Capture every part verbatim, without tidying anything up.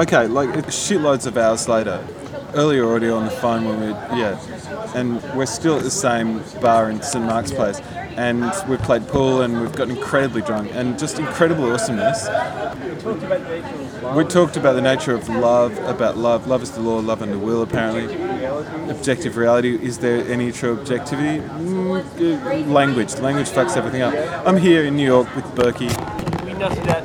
Okay, like it's shitloads of hours later. Earlier audio on the phone when we, yeah, and we're still at the same bar in St Mark's Place, and we've played pool and we've gotten incredibly drunk and just incredible awesomeness. We talked about the nature of love, about love. Love is the law, love under will, apparently. Objective reality. Is there any true objectivity? Mm, language. Language fucks everything up. I'm here in New York with Berkey. We nutted out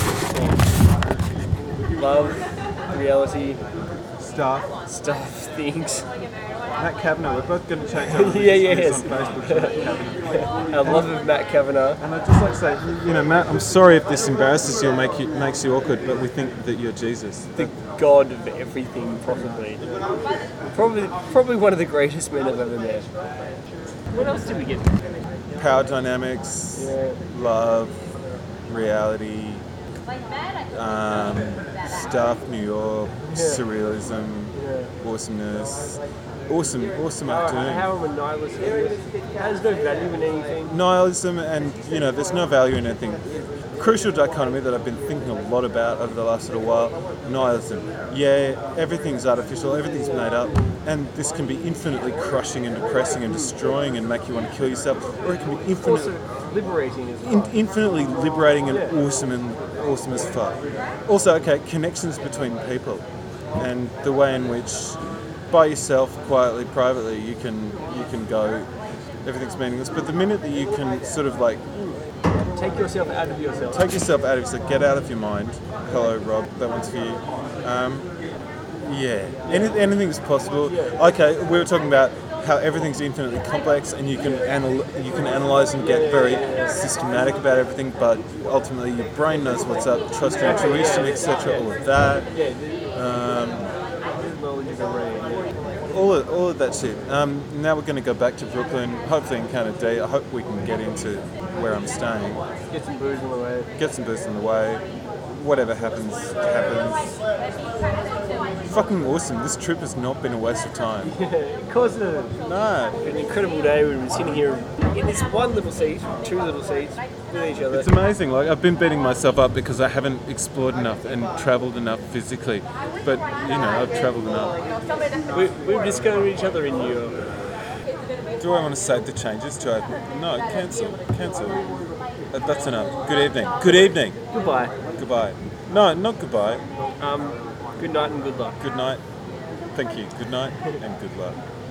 the love, reality, Stuff. stuff, things. Matt Kavanagh. We're both going to change our Yeah, yeah, views yes. on Facebook to Matt Kavanagh. Our love of Matt Kavanagh. And I'd just like to say, you know, Matt, I'm sorry if this embarrasses you or make you, makes you awkward, but we think that you're Jesus. The god of everything, possibly. Probably, probably one of the greatest men I've ever met. What else did we get? Power dynamics, Yeah. love, reality, um, stuff, New York, surrealism, Yeah. awesomeness. Awesome, awesome How, afternoon. how am I nihilist? Has no value in anything. Nihilism, and you know, there's no value in anything. Crucial dichotomy that I've been thinking a lot about over the last little while. Nihilism. Yeah, everything's artificial, everything's made up, and this can be infinitely crushing and depressing and destroying and make you want to kill yourself, or it can be infinitely, Also, liberating as in, well. infinitely liberating and Yeah. awesome and awesome as fuck. Also, okay, connections between people, and the way in which, by yourself, quietly, privately, you can you can go. Everything's meaningless. But the minute that you can sort of like Take yourself out of yourself. take yourself out of yourself, get out of your mind. Hello, Rob. That one's for you. Um, yeah, Any, anything's possible. Okay, we were talking about how everything's infinitely complex, and you can anal- you can analyze and get very systematic about everything. But ultimately, your brain knows what's up. Trust your intuition, et cetera. All of that. Yeah, the Um, knowledge of the rain. all of, all of that shit. Um, now we're going to go back to Brooklyn, hopefully encounter D. I hope we can get into where I'm staying. Get some booze on the way. Get some booze on the way. Whatever happens, happens. Fucking awesome. This trip has not been a waste of time. Of course it is. No. An incredible day. We've been sitting here in this one little seat, two little seats, with each other. It's amazing. Like, I've been beating myself up because I haven't explored enough and travelled enough physically. But, you know, I've travelled enough. We, we've discovered each other in New York. Do I want to save the changes? Do I? No, cancel. Cancel. Uh, That's enough. Good evening. Good evening. Goodbye. Goodbye. No, not goodbye. Um, good night and good luck. Good night. Thank you. Good night and good luck.